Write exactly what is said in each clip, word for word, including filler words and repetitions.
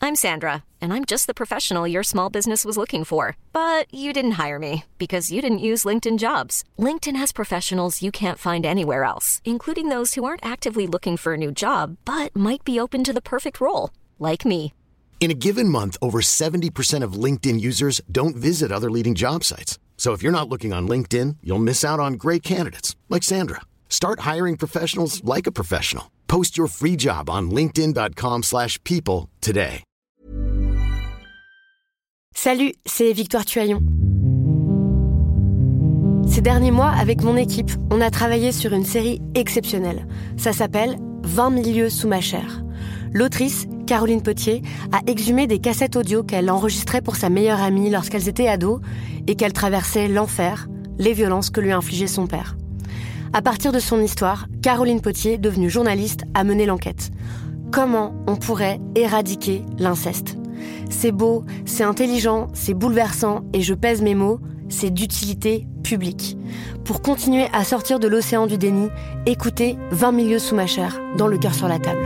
I'm Sandra, and I'm just the professional your small business was looking for. But you didn't hire me because you didn't use LinkedIn Jobs. LinkedIn has professionals you can't find anywhere else, including those who aren't actively looking for a new job, but might be open to the perfect role, like me. In a given month, over seventy percent of LinkedIn users don't visit other leading job sites. So if you're not looking on LinkedIn, you'll miss out on great candidates like Sandra. Start hiring professionals like a professional. Post your free job on linkedin.com slash people today. Salut, c'est Victoire Tuaillon. Ces derniers mois, avec mon équipe, on a travaillé sur une série exceptionnelle. Ça s'appelle « vingt milieux sous ma chair ». L'autrice, Caroline Potier, a exhumé des cassettes audio qu'elle enregistrait pour sa meilleure amie lorsqu'elles étaient ados et qu'elle traversait l'enfer, les violences que lui infligeait son père. À partir de son histoire, Caroline Potier, devenue journaliste, a mené l'enquête. Comment on pourrait éradiquer l'inceste ? C'est beau, c'est intelligent, c'est bouleversant et je pèse mes mots, c'est d'utilité publique. Pour continuer à sortir de l'océan du déni, écoutez vingt milieux sous ma chair, dans Le cœur sur la table.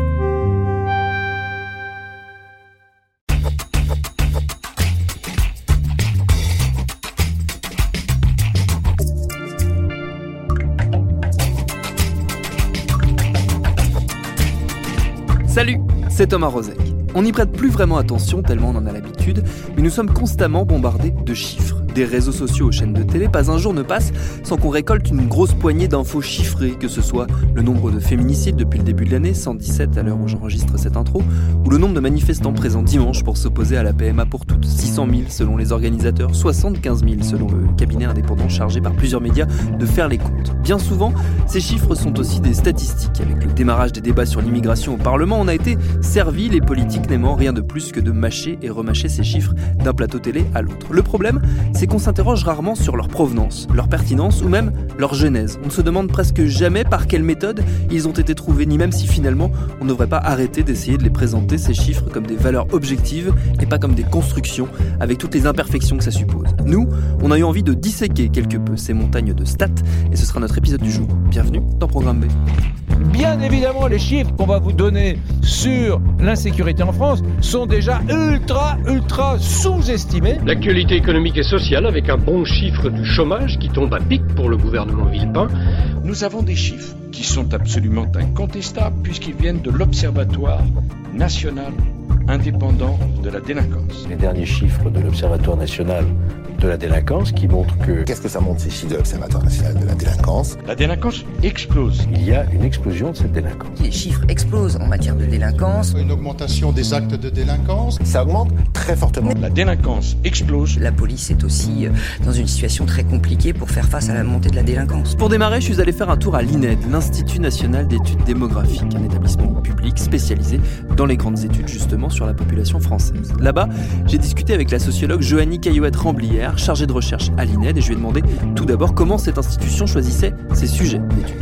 Salut, c'est Thomas Rozek. On n'y prête plus vraiment attention tellement on en a l'habitude, mais nous sommes constamment bombardés de chiffres. Des réseaux sociaux aux chaînes de télé, pas un jour ne passe sans qu'on récolte une grosse poignée d'infos chiffrées, que ce soit le nombre de féminicides depuis le début de l'année, cent dix-sept à l'heure où j'enregistre cette intro, ou le nombre de manifestants présents dimanche pour s'opposer à la P M A pour toutes, six cent mille selon les organisateurs, soixante-quinze mille selon le cabinet indépendant chargé par plusieurs médias de faire les comptes. Bien souvent, ces chiffres sont aussi des statistiques. Avec le démarrage des débats sur l'immigration au Parlement, on a été servi, les politiques n'aimant rien de plus que de mâcher et remâcher ces chiffres d'un plateau télé à l'autre. Le problème, c'est qu'on s'interroge rarement sur leur provenance, leur pertinence ou même leur genèse. On ne se demande presque jamais par quelle méthode ils ont été trouvés, ni même si finalement on ne devrait pas arrêter d'essayer de les présenter, ces chiffres, comme des valeurs objectives et pas comme des constructions avec toutes les imperfections que ça suppose. Nous, on a eu envie de disséquer quelque peu ces montagnes de stats et ce sera notre épisode du jour. Bienvenue dans Programme B. Bien évidemment, les chiffres qu'on va vous donner sur l'insécurité en France sont déjà ultra, ultra sous-estimés. L'actualité économique et sociale avec un bon chiffre du chômage qui tombe à pic pour le gouvernement Villepin. Nous avons des chiffres qui sont absolument incontestables puisqu'ils viennent de l'Observatoire national indépendant de la délinquance. Les derniers chiffres de l'Observatoire national de la délinquance qui montrent que... Qu'est-ce que ça montre ces chiffres de l'Observatoire national de la délinquance ? La délinquance explose. Il y a une explosion de cette délinquance. Les chiffres explosent en matière de délinquance. Une augmentation des actes de délinquance. Ça augmente très fortement. La délinquance explose. La police est aussi dans une situation très compliquée pour faire face à la montée de la délinquance. Pour démarrer, je suis allé faire un tour à l'I N E D, l'Institut national d'études démographiques, un établissement public spécialisé dans les grandes études justement sur la population française. Là-bas, j'ai discuté avec la sociologue Joanie Caillouette-Ramblière, chargée de recherche à l'I N E D, et je lui ai demandé tout d'abord comment cette institution choisissait ses sujets d'études.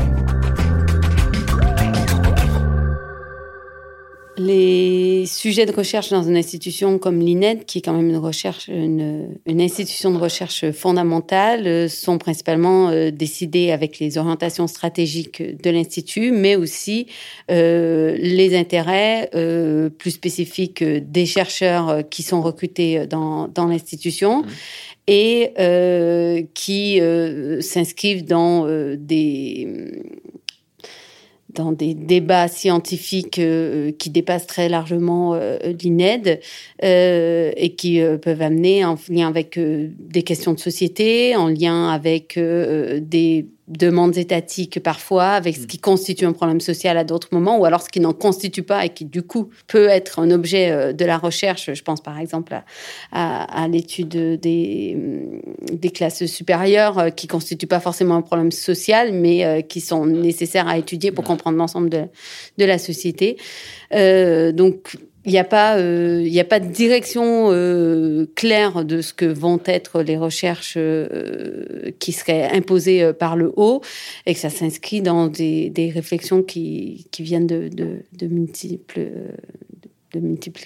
Les sujets de recherche dans une institution comme l'I N E D, qui est quand même une, recherche, une, une institution de recherche fondamentale, sont principalement euh, décidés avec les orientations stratégiques de l'Institut, mais aussi euh, les intérêts euh, plus spécifiques des chercheurs qui sont recrutés dans, dans l'institution. Mmh. Et euh, qui euh, s'inscrivent dans euh, des... dans des débats scientifiques euh, qui dépassent très largement euh, l'I N E D euh, et qui euh, peuvent amener en lien avec euh, des questions de société, en lien avec euh, des demandes étatiques parfois, avec ce qui constitue un problème social à d'autres moments, ou alors ce qui n'en constitue pas et qui, du coup, peut être un objet de la recherche. Je pense, par exemple, à, à, à l'étude des, des classes supérieures qui ne constituent pas forcément un problème social, mais qui sont nécessaires à étudier pour comprendre l'ensemble de, de la société. Euh, donc, il n'y a pas, euh, il n'y a pas de direction euh, claire de ce que vont être les recherches euh, qui seraient imposées euh, par le haut, et que ça s'inscrit dans des, des réflexions qui, qui viennent de, de, de multiples, de multiples lieux.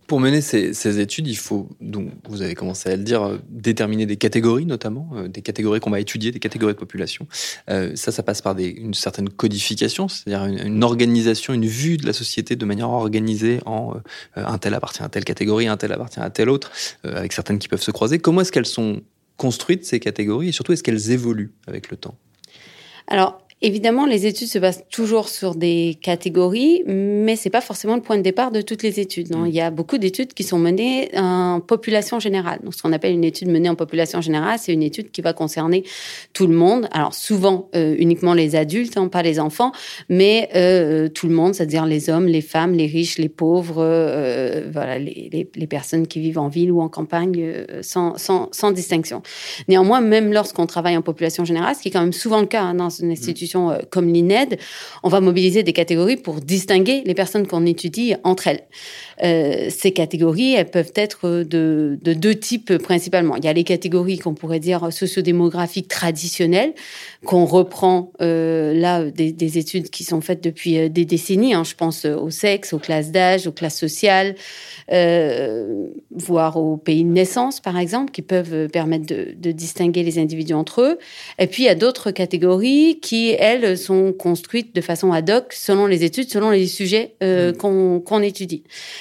Pour mener ces, ces études, il faut, donc, vous avez commencé à le dire, euh, déterminer des catégories notamment, euh, des catégories qu'on va étudier, des catégories de population. Euh, ça, ça passe par des, une certaine codification, c'est-à-dire une, une organisation, une vue de la société de manière organisée en euh, un tel appartient à telle catégorie, un tel appartient à telle autre, euh, avec certaines qui peuvent se croiser. Comment est-ce qu'elles sont construites, ces catégories, et surtout, est-ce qu'elles évoluent avec le temps ? Alors, évidemment, les études se basent toujours sur des catégories, mais c'est pas forcément le point de départ de toutes les études. Non, il y a beaucoup d'études qui sont menées en population générale. Donc, ce qu'on appelle une étude menée en population générale, c'est une étude qui va concerner tout le monde. Alors, souvent euh, uniquement les adultes, hein, pas les enfants, mais euh, tout le monde, c'est-à-dire les hommes, les femmes, les riches, les pauvres, euh, voilà, les, les, les personnes qui vivent en ville ou en campagne, euh, sans, sans, sans distinction. Néanmoins, même lorsqu'on travaille en population générale, ce qui est quand même souvent le cas hein, dans une institution comme l'I N E D, on va mobiliser des catégories pour distinguer les personnes qu'on étudie entre elles. Euh, ces catégories, elles peuvent être de, de deux types principalement. Il y a les catégories qu'on pourrait dire sociodémographiques traditionnelles, qu'on reprend euh, là des, des études qui sont faites depuis des décennies. Hein. Je pense au sexe, aux classes d'âge, aux classes sociales, euh, voire aux pays de naissance, par exemple, qui peuvent permettre de, de distinguer les individus entre eux. Et puis, il y a d'autres catégories qui, elles, sont construites de façon ad hoc, selon les études, selon les sujets euh, mmh. qu'on, qu'on étudie.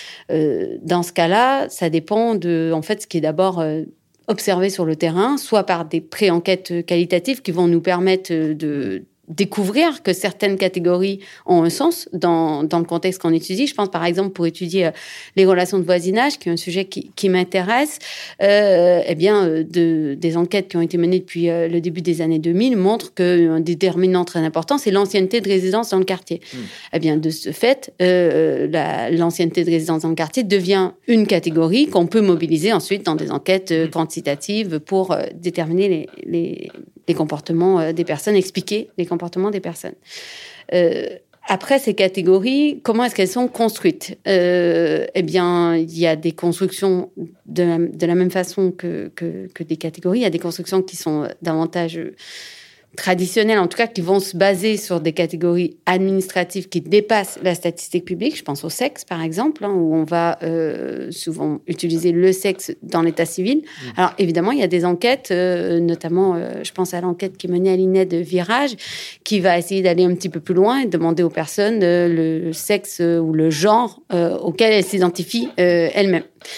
Euh, dans ce cas-là, ça dépend de, en fait, ce qui est d'abord euh, observé sur le terrain, soit par des pré-enquêtes qualitatives qui vont nous permettre de découvrir que certaines catégories ont un sens dans, dans le contexte qu'on étudie. Je pense, par exemple, pour étudier euh, les relations de voisinage, qui est un sujet qui, qui m'intéresse, euh, eh bien, euh, de, des enquêtes qui ont été menées depuis euh, le début des années deux mille montrent qu'un déterminant très important, c'est l'ancienneté de résidence dans le quartier. Mmh. Eh bien, de ce fait, euh, la, l'ancienneté de résidence dans le quartier devient une catégorie qu'on peut mobiliser ensuite dans des enquêtes euh, quantitatives pour euh, déterminer les, les, les comportements euh, des personnes, expliquer les comportement des personnes. Euh, après ces catégories, comment est-ce qu'elles sont construites ? euh, Eh bien, il y a des constructions de la, de la même façon que, que, que des catégories. Il y a des constructions qui sont davantage traditionnelles, en tout cas, qui vont se baser sur des catégories administratives qui dépassent la statistique publique. Je pense au sexe, par exemple, hein, où on va euh, souvent utiliser le sexe dans l'état civil. Mmh. Alors, évidemment, il y a des enquêtes, euh, notamment, euh, je pense à l'enquête qui est menée à l'I N E D Virage, qui va essayer d'aller un petit peu plus loin et demander aux personnes euh, le sexe euh, ou le genre euh, auquel elles s'identifient euh, elles-mêmes.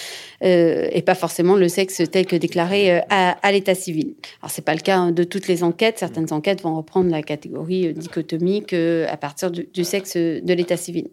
Euh, et pas forcément le sexe tel que déclaré euh, à, à l'état civil. Alors, c'est pas le cas hein, de toutes les enquêtes. Certaines enquêtes vont reprendre la catégorie euh, dichotomique euh, à partir du, du sexe de l'état civil.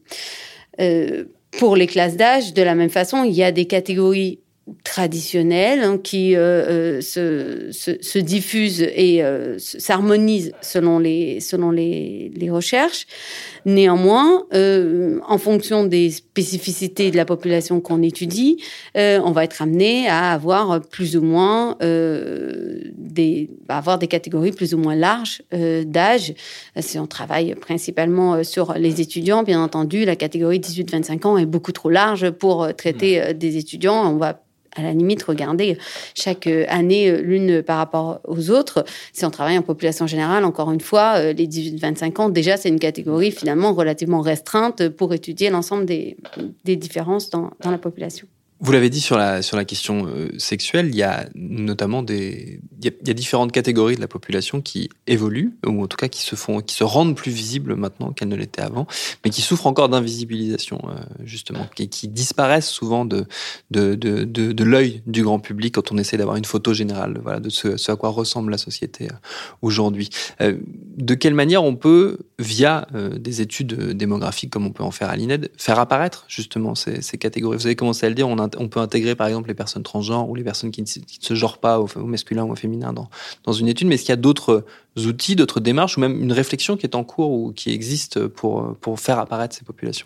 Euh, pour les classes d'âge, de la même façon, il y a des catégories traditionnelles hein, qui euh, euh, se, se, se diffusent et euh, s'harmonisent selon les, selon les, les recherches. Néanmoins, euh, en fonction des spécificités de la population qu'on étudie, euh, on va être amené à avoir plus ou moins euh, des, à avoir des catégories plus ou moins larges euh, d'âge. Si on travaille principalement sur les étudiants, bien entendu, la catégorie dix-huit vingt-cinq ans est beaucoup trop large pour traiter euh, des étudiants. On va à la limite, regarder chaque année l'une par rapport aux autres. Si on travaille en population générale, encore une fois, les dix-huit vingt-cinq ans, déjà, c'est une catégorie finalement relativement restreinte pour étudier l'ensemble des, des différences dans, dans la population. Vous l'avez dit sur la, sur la question euh, sexuelle, il y a notamment des, il y a, il y a différentes catégories de la population qui évoluent, ou en tout cas qui se font, qui se rendent plus visibles maintenant qu'elles ne l'étaient avant, mais qui souffrent encore d'invisibilisation, euh, justement, qui, qui disparaissent souvent de, de, de, de, de l'œil du grand public quand on essaie d'avoir une photo générale, voilà, de ce, ce à quoi ressemble la société euh, aujourd'hui. Euh, de quelle manière on peut, via euh, des études démographiques comme on peut en faire à l'I N E D, faire apparaître justement ces, ces catégories ? Vous avez commencé à le dire, on a on peut intégrer par exemple les personnes transgenres ou les personnes qui ne, qui ne se genrent pas au, au masculin ou au féminin dans, dans une étude, mais est-ce qu'il y a d'autres outils, d'autres démarches ou même une réflexion qui est en cours ou qui existe pour, pour faire apparaître ces populations-là ?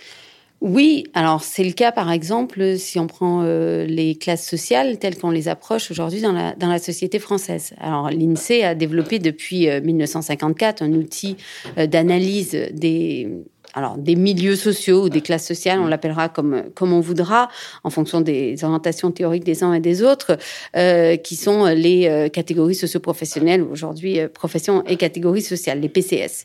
Oui, alors c'est le cas par exemple si on prend euh, les classes sociales telles qu'on les approche aujourd'hui dans la, dans la société française. Alors l'INSEE a développé depuis euh, mille neuf cent cinquante-quatre un outil euh, d'analyse des... alors des milieux sociaux ou des classes sociales, on l'appellera comme, comme on voudra, en fonction des orientations théoriques des uns et des autres, euh, qui sont les euh, catégories socio-professionnelles, aujourd'hui euh, professions et catégories sociales, les P C S.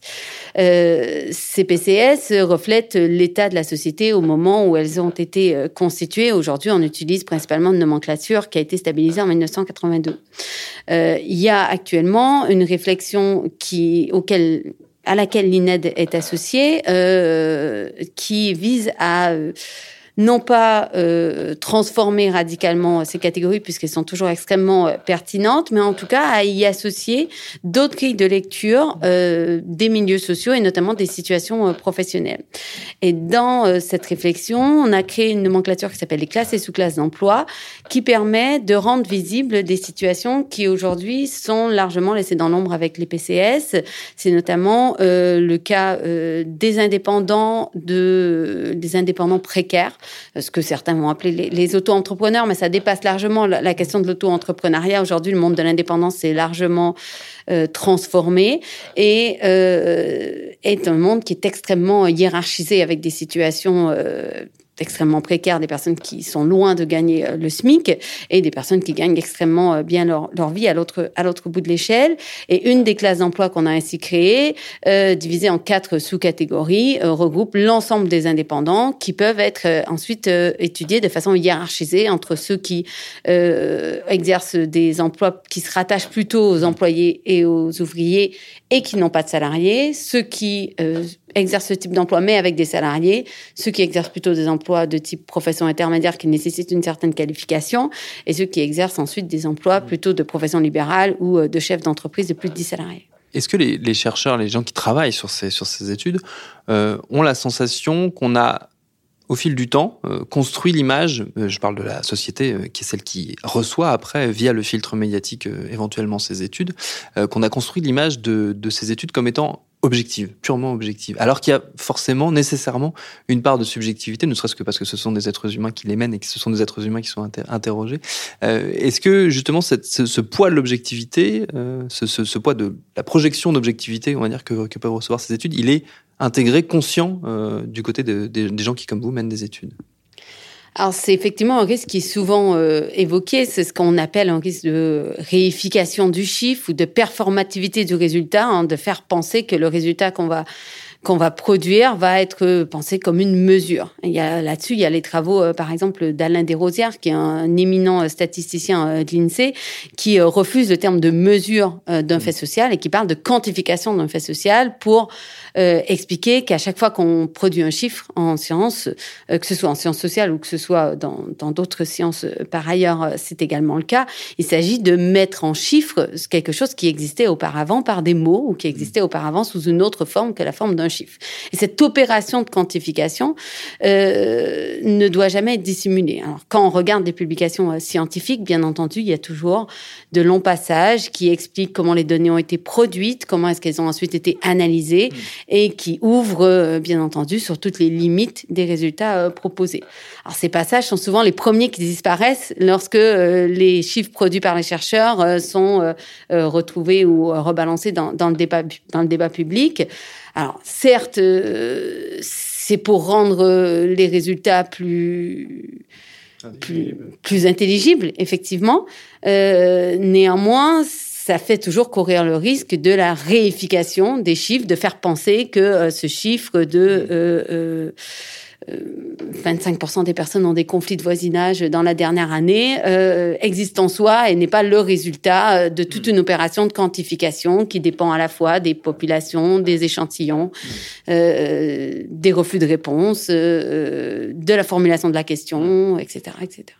Euh, ces P C S reflètent l'état de la société au moment où elles ont été euh, constituées. Aujourd'hui, on utilise principalement une nomenclature qui a été stabilisée en dix-neuf cent quatre-vingt-deux. Euh, il y a actuellement une réflexion qui, auquel, à laquelle l'I N E D est associée, euh, qui vise à euh, non pas euh, transformer radicalement ces catégories, puisqu'elles sont toujours extrêmement euh, pertinentes, mais en tout cas à y associer d'autres grilles de lecture euh, des milieux sociaux et notamment des situations euh, professionnelles. Et dans euh, cette réflexion, on a créé une nomenclature qui s'appelle les classes et sous-classes d'emploi, qui permet de rendre visibles des situations qui aujourd'hui sont largement laissées dans l'ombre avec les P C S. C'est notamment euh, le cas euh, des indépendants, de, des indépendants précaires, ce que certains vont appeler les, les auto-entrepreneurs, mais ça dépasse largement la, la question de l'auto-entrepreneuriat. Aujourd'hui, le monde de l'indépendance est largement euh, transformé et euh, est un monde qui est extrêmement hiérarchisé avec des situations euh, extrêmement précaires, des personnes qui sont loin de gagner le SMIC et des personnes qui gagnent extrêmement bien leur, leur vie à l'autre, à l'autre bout de l'échelle. Et une des classes d'emploi qu'on a ainsi créées, euh, divisée en quatre sous-catégories, euh, regroupe l'ensemble des indépendants qui peuvent être euh, ensuite euh, étudiés de façon hiérarchisée entre ceux qui euh, exercent des emplois qui se rattachent plutôt aux employés et aux ouvriers et qui n'ont pas de salariés, ceux qui euh, exercent ce type d'emploi mais avec des salariés, ceux qui exercent plutôt des emplois de type profession intermédiaire qui nécessitent une certaine qualification et ceux qui exercent ensuite des emplois plutôt de profession libérale ou de chef d'entreprise de plus de dix salariés. Est-ce que les, les chercheurs, les gens qui travaillent sur ces, sur ces études euh, ont la sensation qu'on a, au fil du temps, euh, construit l'image, euh, je parle de la société euh, qui est celle qui reçoit après, via le filtre médiatique, euh, éventuellement ces études, euh, qu'on a construit l'image de, de ces études comme étant objective, purement objective, alors qu'il y a forcément, nécessairement, une part de subjectivité, ne serait-ce que parce que ce sont des êtres humains qui les mènent et que ce sont des êtres humains qui sont inter- interrogés. Euh, est-ce que, justement, cette, ce, ce poids de l'objectivité, euh, ce, ce, ce poids de la projection d'objectivité, on va dire, que, que peuvent recevoir ces études, il est intégré, conscient, euh, du côté de, de, des gens qui, comme vous, mènent des études? Alors, c'est effectivement un risque qui est souvent euh, évoqué. C'est ce qu'on appelle un risque de réification du chiffre ou de performativité du résultat, hein, de faire penser que le résultat qu'on va qu'on va produire va être pensé comme une mesure. Il y a, là-dessus, il y a les travaux, euh, par exemple, d'Alain Desrosières, qui est un éminent statisticien euh, de l'INSEE, qui euh, refuse le terme de mesure euh, d'un fait social et qui parle de quantification d'un fait social pour euh, expliquer qu'à chaque fois qu'on produit un chiffre en sciences, euh, que ce soit en sciences sociales ou que ce soit dans, dans d'autres sciences euh, par ailleurs, euh, c'est également le cas, il s'agit de mettre en chiffre quelque chose qui existait auparavant par des mots ou qui existait auparavant sous une autre forme que la forme d'un chiffre. Et cette opération de quantification euh, ne doit jamais être dissimulée. Alors, quand on regarde des publications euh, scientifiques, bien entendu, il y a toujours de longs passages qui expliquent comment les données ont été produites, comment est-ce qu'elles ont ensuite été analysées, mmh. et qui ouvrent, euh, bien entendu, sur toutes les limites des résultats euh, proposés. Alors, ces passages sont souvent les premiers qui disparaissent lorsque euh, les chiffres produits par les chercheurs euh, sont euh, euh, retrouvés ou euh, rebalancés dans, dans, le débat, dans le débat public. Alors, certes, euh, c'est pour rendre euh, les résultats plus, plus, plus intelligibles, effectivement. Euh, néanmoins, ça fait toujours courir le risque de la réification des chiffres, de faire penser que euh, ce chiffre de... Euh, euh, vingt-cinq pour cent des personnes ont des conflits de voisinage dans la dernière année, euh, existe en soi et n'est pas le résultat de toute une opération de quantification qui dépend à la fois des populations, des échantillons, euh, des refus de réponse, euh, de la formulation de la question, et cetera, et cetera.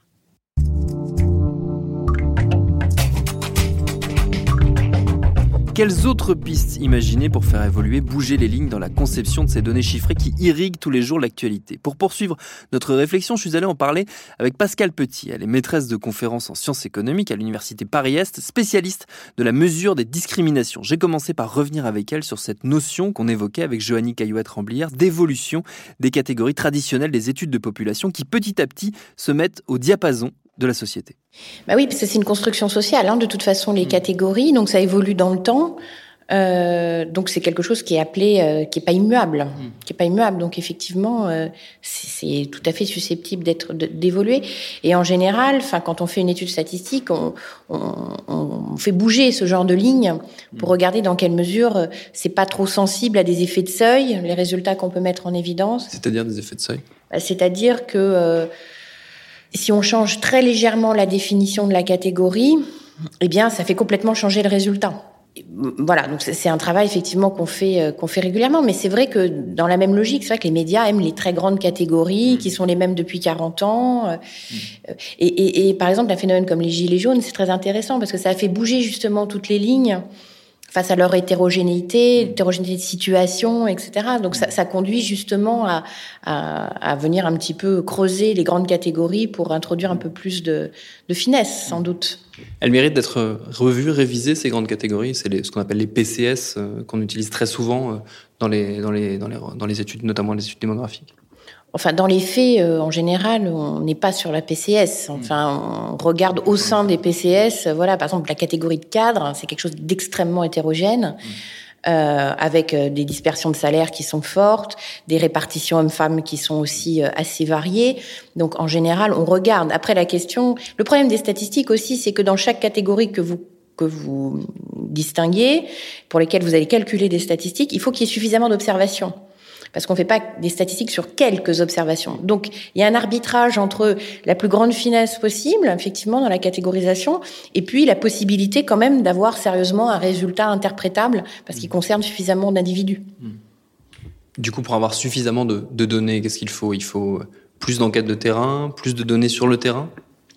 Quelles autres pistes imaginer pour faire évoluer, bouger les lignes dans la conception de ces données chiffrées qui irriguent tous les jours l'actualité? Pour poursuivre notre réflexion, je suis allé en parler avec Pascale Petit. Elle est maîtresse de conférences en sciences économiques à l'université Paris-Est, spécialiste de la mesure des discriminations. J'ai commencé par revenir avec elle sur cette notion qu'on évoquait avec Joanny Caillouette-Ramblière d'évolution des catégories traditionnelles des études de population qui petit à petit se mettent au diapason de la société. Bah oui, parce que c'est une construction sociale, hein, de toute façon, les mmh. catégories, donc ça évolue dans le temps. Euh, donc c'est quelque chose qui est appelé, euh, qui est pas immuable, mmh. qui est pas immuable. Donc effectivement, euh, c'est, c'est tout à fait susceptible d'être d'évoluer. Et en général, enfin quand on fait une étude statistique, on, on, on fait bouger ce genre de ligne pour mmh. regarder dans quelle mesure euh, c'est pas trop sensible à des effets de seuil, les résultats qu'on peut mettre en évidence. C'est-à-dire des effets de seuil. Bah, c'est-à-dire que euh, si on change très légèrement la définition de la catégorie, eh bien ça fait complètement changer le résultat. Voilà, donc c'est un travail effectivement qu'on fait qu'on fait régulièrement, mais c'est vrai que dans la même logique, c'est vrai que les médias aiment les très grandes catégories qui sont les mêmes depuis quarante ans. Et, et, et par exemple, un phénomène comme les gilets jaunes, c'est très intéressant parce que ça a fait bouger justement toutes les lignes face à leur hétérogénéité, hétérogénéité de situation, et cetera. Donc ça, ça conduit justement à, à, à venir un petit peu creuser les grandes catégories pour introduire un peu plus de, de finesse, sans doute. Elles méritent d'être revues, révisées, ces grandes catégories. C'est les, ce qu'on appelle les P C S, euh, qu'on utilise très souvent euh, dans, les, dans, les, dans, les, dans les études, notamment les études démographiques. Enfin, dans les faits, euh, en général, on n'est pas sur la P C S. Enfin, on regarde au sein des P C S, euh, voilà, par exemple, la catégorie de cadre, c'est quelque chose d'extrêmement hétérogène, euh, avec euh, des dispersions de salaires qui sont fortes, des répartitions hommes-femmes qui sont aussi euh, assez variées. Donc, en général, on regarde. Après, la question... Le problème des statistiques aussi, c'est que dans chaque catégorie que vous que vous distinguez, pour lesquelles vous allez calculer des statistiques, il faut qu'il y ait suffisamment d'observations. Parce qu'on ne fait pas des statistiques sur quelques observations. Donc, il y a un arbitrage entre la plus grande finesse possible, effectivement, dans la catégorisation, et puis la possibilité quand même d'avoir sérieusement un résultat interprétable, parce qu'il concerne suffisamment d'individus. Du coup, pour avoir suffisamment de, de données, qu'est-ce qu'il faut ? Il faut plus d'enquêtes de terrain, plus de données sur le terrain ?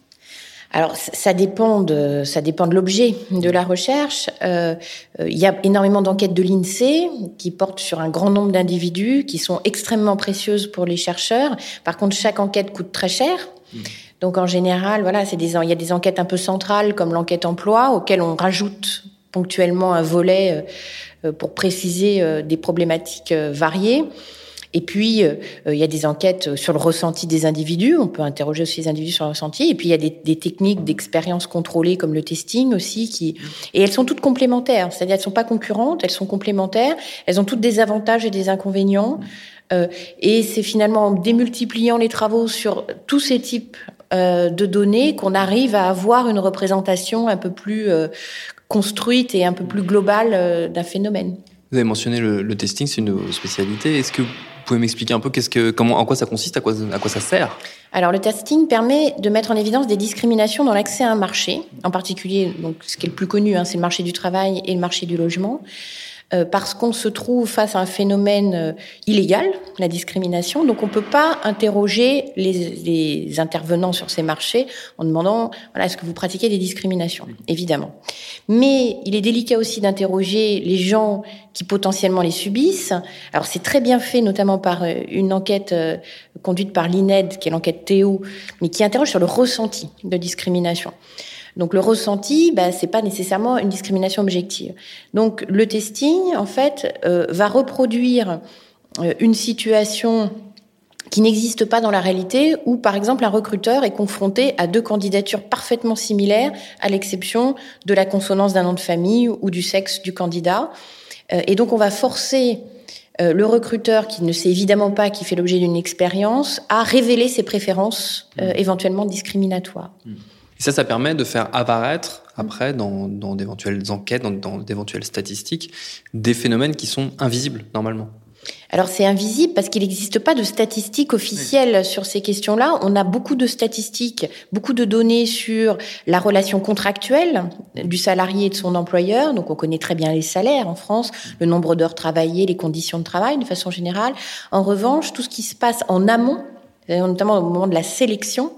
Alors, ça dépend de, ça dépend de l'objet de la recherche. Euh, il y a énormément d'enquêtes de l'INSEE qui portent sur un grand nombre d'individus, qui sont extrêmement précieuses pour les chercheurs. Par contre, chaque enquête coûte très cher. Mmh. Donc, en général, voilà, c'est des, il y a des enquêtes un peu centrales, comme l'enquête emploi, auxquelles on rajoute ponctuellement un volet euh, pour préciser euh, des problématiques euh, variées. Et puis, euh, il y a des enquêtes sur le ressenti des individus. On peut interroger aussi les individus sur le ressenti. Et puis, il y a des, des techniques d'expérience contrôlée comme le testing aussi. Qui... Et elles sont toutes complémentaires. C'est-à-dire, elles ne sont pas concurrentes, elles sont complémentaires. Elles ont toutes des avantages et des inconvénients. Euh, et c'est finalement en démultipliant les travaux sur tous ces types euh, de données qu'on arrive à avoir une représentation un peu plus euh, construite et un peu plus globale euh, d'un phénomène. Vous avez mentionné le, le testing, c'est une spécialité. Est-ce que vous pouvez m'expliquer un peu qu'est-ce que, comment, en quoi ça consiste, à quoi, à quoi ça sert ? Alors, le testing permet de mettre en évidence des discriminations dans l'accès à un marché, en particulier, donc, ce qui est le plus connu, hein, c'est le marché du travail et le marché du logement. Euh, parce qu'on se trouve face à un phénomène euh, illégal, la discrimination. Donc, on peut pas interroger les, les intervenants sur ces marchés en demandant, voilà, est-ce que vous pratiquez des discriminations ? Évidemment. Mais il est délicat aussi d'interroger les gens qui potentiellement les subissent. Alors, c'est très bien fait, notamment par euh, une enquête euh, conduite par l'I N E D, qui est l'enquête Théo, mais qui interroge sur le ressenti de discrimination. Donc le ressenti, bah, c'est pas nécessairement une discrimination objective. Donc le testing, en fait, euh, va reproduire euh, une situation qui n'existe pas dans la réalité, où par exemple un recruteur est confronté à deux candidatures parfaitement similaires, à l'exception de la consonance d'un nom de famille ou du sexe du candidat. Euh, et donc on va forcer euh, le recruteur, qui ne sait évidemment pas qu'il fait l'objet d'une expérience, à révéler ses préférences euh, éventuellement discriminatoires. Mmh. Et ça, ça permet de faire apparaître, après, dans, dans d'éventuelles enquêtes, dans, dans d'éventuelles statistiques, des phénomènes qui sont invisibles, normalement. Alors, c'est invisible parce qu'il n'existe pas de statistiques officielles oui. sur ces questions-là. On a beaucoup de statistiques, beaucoup de données sur la relation contractuelle du salarié et de son employeur. Donc, on connaît très bien les salaires en France, le nombre d'heures travaillées, les conditions de travail, de façon générale. En revanche, tout ce qui se passe en amont, notamment au moment de la sélection,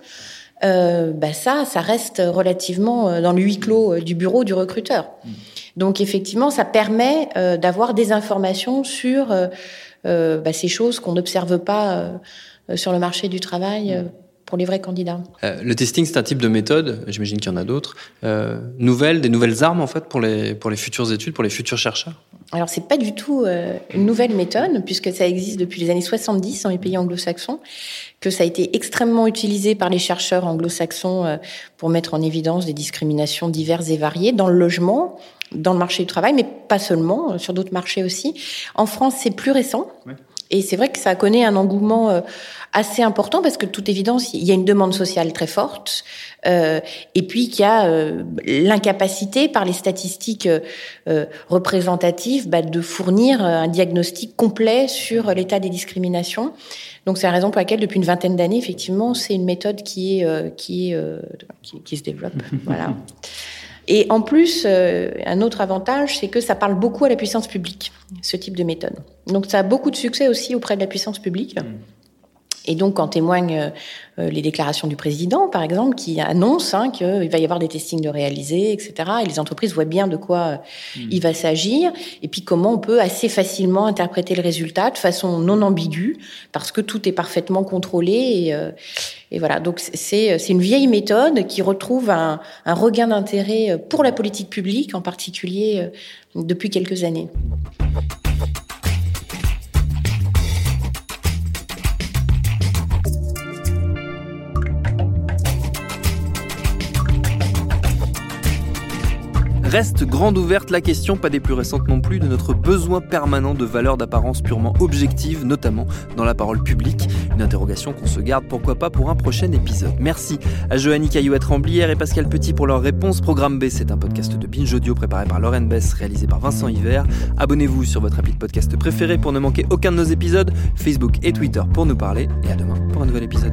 Euh, bah ça, ça reste relativement dans le huis clos du bureau du recruteur. Mmh. Donc effectivement, ça permet euh, d'avoir des informations sur euh, euh, bah, ces choses qu'on n'observe pas euh, sur le marché du travail euh, pour les vrais candidats. Euh, le testing, c'est un type de méthode, j'imagine qu'il y en a d'autres, euh, nouvelles, des nouvelles armes en fait pour les pour les futures études, pour les futurs chercheurs. Alors c'est pas du tout euh, une nouvelle méthode, puisque ça existe depuis les années soixante-dix dans les pays anglo-saxons, que ça a été extrêmement utilisé par les chercheurs anglo-saxons euh, pour mettre en évidence des discriminations diverses et variées dans le logement, dans le marché du travail, mais pas seulement, sur d'autres marchés aussi. En France, c'est plus récent. Ouais. Et c'est vrai que ça connaît un engouement euh, assez important parce que, de toute évidence, il y a une demande sociale très forte euh, et puis qu'il y a euh, l'incapacité par les statistiques euh, représentatives bah, de fournir un diagnostic complet sur l'état des discriminations. Donc, c'est la raison pour laquelle, depuis une vingtaine d'années, effectivement, c'est une méthode qui est euh, qui est euh, qui, qui se développe. Voilà. Et en plus, euh, un autre avantage, c'est que ça parle beaucoup à la puissance publique, ce type de méthode. Donc, ça a beaucoup de succès aussi auprès de la puissance publique. Mmh. Et donc, en témoignent euh, les déclarations du président, par exemple, qui annonce hein, qu'il va y avoir des testings de réalisés, et cetera. Et les entreprises voient bien de quoi euh, mmh. il va s'agir. Et puis, comment on peut assez facilement interpréter le résultat de façon non ambiguë, parce que tout est parfaitement contrôlé. Et, euh, et voilà, donc c'est, c'est une vieille méthode qui retrouve un, un regain d'intérêt pour la politique publique, en particulier euh, depuis quelques années. Reste grande ouverte la question, pas des plus récentes non plus, de notre besoin permanent de valeurs d'apparence purement objectives, notamment dans la parole publique. Une interrogation qu'on se garde, pourquoi pas, pour un prochain épisode. Merci à Joanny Caillouette-Ramblière et Pascal Petit pour leurs réponses. Programme B, c'est un podcast de Binge Audio préparé par Lauren Bess, réalisé par Vincent Hiver. Abonnez-vous sur votre appli de podcast préféré pour ne manquer aucun de nos épisodes. Facebook et Twitter pour nous parler. Et à demain pour un nouvel épisode.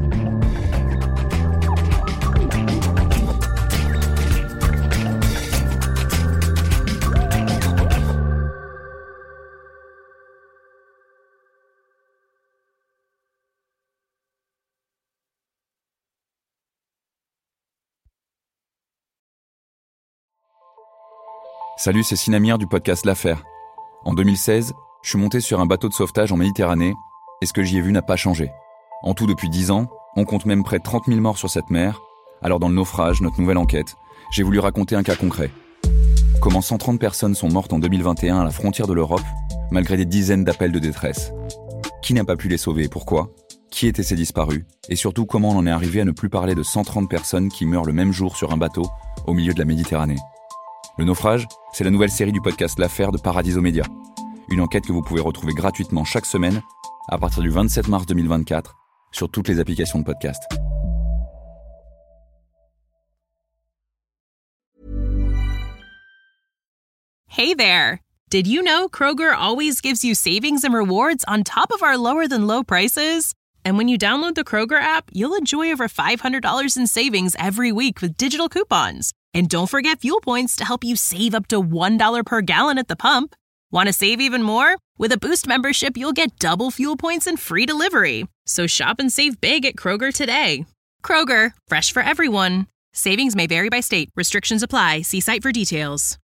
Salut, c'est Sinamir du podcast L'Affaire. En deux mille seize, je suis monté sur un bateau de sauvetage en Méditerranée et ce que j'y ai vu n'a pas changé. En tout, depuis dix ans, on compte même près de trente mille morts sur cette mer. Alors dans le naufrage, notre nouvelle enquête, j'ai voulu raconter un cas concret. Comment cent trente personnes sont mortes en deux mille vingt et un à la frontière de l'Europe, malgré des dizaines d'appels de détresse. Qui n'a pas pu les sauver et pourquoi ? Qui étaient ces disparus ? Et surtout, comment on en est arrivé à ne plus parler de cent trente personnes qui meurent le même jour sur un bateau au milieu de la Méditerranée ? Le naufrage, c'est la nouvelle série du podcast L'Affaire de Paradiso Média. Une enquête que vous pouvez retrouver gratuitement chaque semaine à partir du vingt-sept mars deux mille vingt-quatre sur toutes les applications de podcast. Hey there! Did you know Kroger always gives you savings and rewards on top of our lower than low prices? And when you download the Kroger app, you'll enjoy over five hundred dollars in savings every week with digital coupons. And don't forget fuel points to help you save up to one dollar per gallon at the pump. Want to save even more? With a Boost membership, you'll get double fuel points and free delivery. So shop and save big at Kroger today. Kroger, fresh for everyone. Savings may vary by state. Restrictions apply. See site for details.